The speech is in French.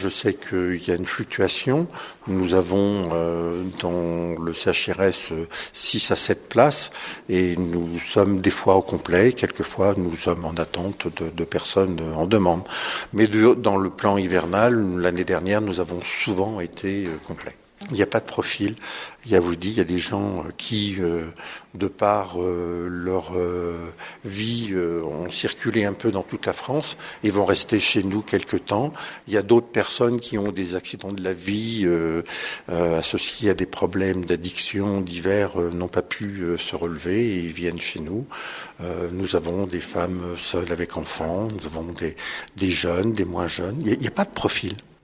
je sais qu'il y a une fluctuation. Nous avons dans le CHRS 6 à 7 places et nous sommes des fois au complet, quelquefois nous sommes en attente de personnes en demande. Mais dans le plan hivernal, l'année dernière, nous avons souvent été complets. Il n'y a pas de profil. Il y a des gens qui, de par leur vie, ont circulé un peu dans toute la France et vont rester chez nous quelque temps. Il y a d'autres personnes qui ont des accidents de la vie associés à des problèmes d'addiction divers, n'ont pas pu se relever et ils viennent chez nous. Nous avons des femmes seules avec enfants, nous avons des jeunes, des moins jeunes. Il n'y a pas de profil.